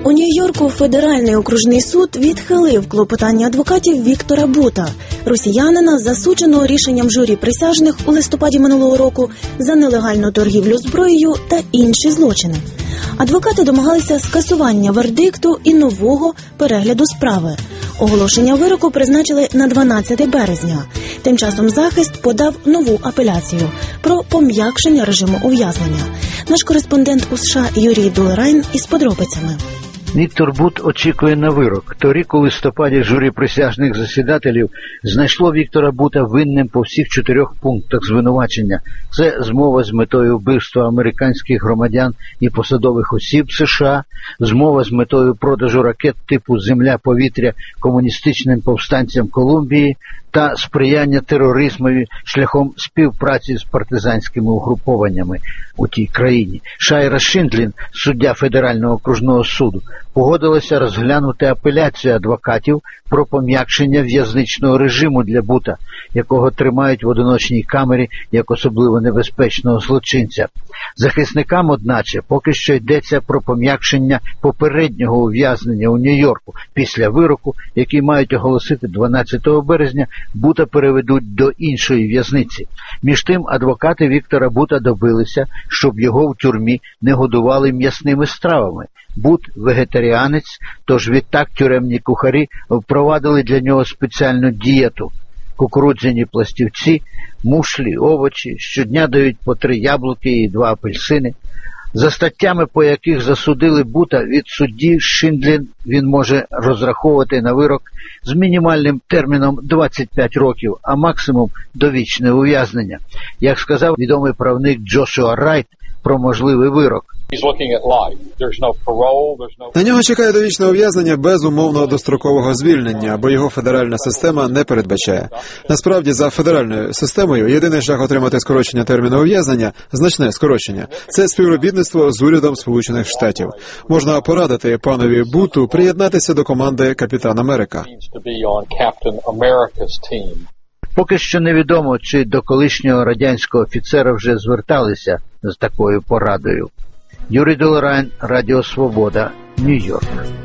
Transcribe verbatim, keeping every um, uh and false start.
У Нью-Йорку Федеральний окружний суд відхилив клопотання адвокатів Віктора Бута, росіянина, засудженого рішенням журі присяжних у листопаді минулого року за нелегальну торгівлю зброєю та інші злочини. Адвокати домагалися скасування вердикту і нового перегляду справи. Оголошення вироку призначили на дванадцяте березня. Тим часом захист подав нову апеляцію про пом'якшення режиму ув'язнення. Наш кореспондент у США Юрій Долерайн із подробицями. Віктор Бут очікує на вирок. Торік у листопаді журі присяжних засідателів знайшло Віктора Бута винним по всіх чотирьох пунктах звинувачення. Це змова з метою вбивства американських громадян і посадових осіб США, змова з метою продажу ракет типу «Земля-повітря» комуністичним повстанцям Колумбії та сприяння тероризмові шляхом співпраці з партизанськими угрупованнями у тій країні. Шайра Шиндлін, суддя Федерального окружного суду, погодилася розглянути апеляцію адвокатів про пом'якшення в'язничного режиму для Бута, якого тримають в одиночній камері як особливо небезпечного злочинця. Захисникам, одначе, поки що йдеться про пом'якшення попереднього ув'язнення у Нью-Йорку. Після вироку, який мають оголосити дванадцятого березня, Бута переведуть до іншої в'язниці. Між тим, адвокати Віктора Бута добилися, щоб його в тюрмі не годували м'ясними стравами. Бут – вегетаріанець, тож відтак тюремні кухарі впровадили для нього спеціальну дієту. Кукурудзяні пластівці, мушлі, овочі, щодня дають по три яблуки і два апельсини. За статтями, по яких засудили Бута, від судді Шиндлін він може розраховувати на вирок з мінімальним терміном двадцять п'ять років, а максимум довічне ув'язнення. Як сказав відомий правник Джошуа Райт про можливий вирок. На нього чекає довічне ув'язнення без умовного дострокового звільнення, бо його федеральна система не передбачає. Насправді, за федеральною системою, єдиний шлях отримати скорочення терміну ув'язнення, значне скорочення, це співробітництво з урядом Сполучених Штатів. Можна порадити панові Буту приєднатися до команди Капітан Америка. Поки що невідомо, чи до колишнього радянського офіцера вже зверталися з такою порадою. Юрій Долерайн, Радіо Свобода, Нью-Йорк.